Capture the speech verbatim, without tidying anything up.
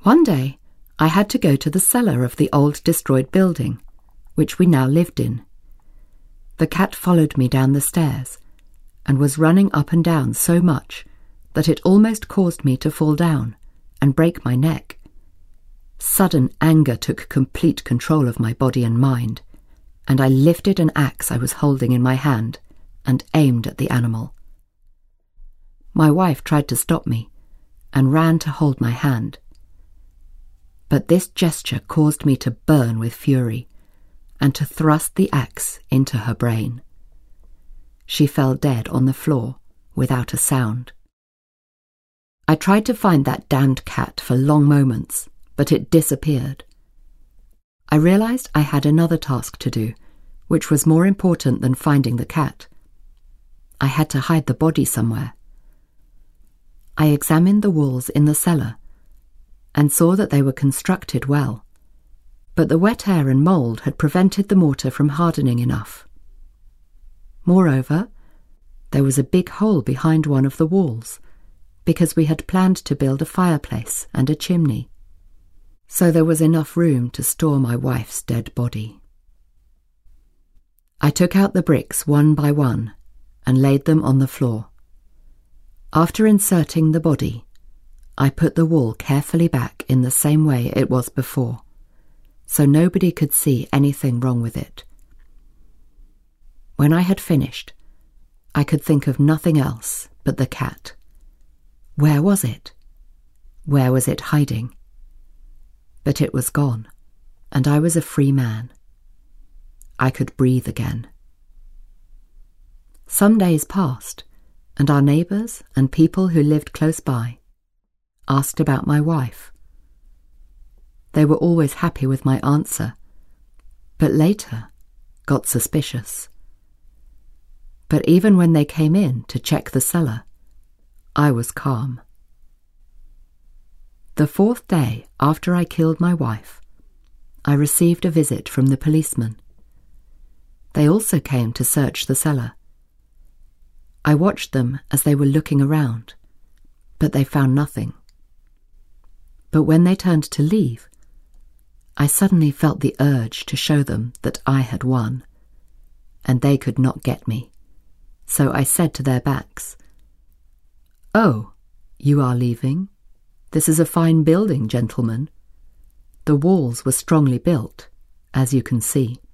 One day, I had to go to the cellar of the old destroyed building, which we now lived in. The cat followed me down the stairs and was running up and down so much that it almost caused me to fall down and break my neck. Sudden anger took complete control of my body and mind, and I lifted an axe I was holding in my hand and aimed at the animal. My wife tried to stop me and ran to hold my hand. But this gesture caused me to burn with fury and to thrust the axe into her brain. She fell dead on the floor without a sound. I tried to find that damned cat for long moments, but it disappeared. I realized I had another task to do, which was more important than finding the cat. I had to hide the body somewhere. I examined the walls in the cellar and saw that they were constructed well, but the wet air and mould had prevented the mortar from hardening enough. Moreover, there was a big hole behind one of the walls, because we had planned to build a fireplace and a chimney, so there was enough room to store my wife's dead body. I took out the bricks one by one and laid them on the floor. After inserting the body, I put the wall carefully back in the same way it was before, so nobody could see anything wrong with it. When I had finished, I could think of nothing else but the cat. Where was it? Where was it hiding? But it was gone, and I was a free man. I could breathe again. Some days passed, and our neighbours and people who lived close by asked about my wife. They were always happy with my answer, but later got suspicious. But even when they came in to check the cellar, I was calm. The fourth day after I killed my wife, I received a visit from the policeman. They also came to search the cellar. I watched them as they were looking around, but they found nothing. But when they turned to leave, I suddenly felt the urge to show them that I had won, and they could not get me. So I said to their backs, "Oh, you are leaving? This is a fine building, gentlemen." The walls were strongly built, as you can see.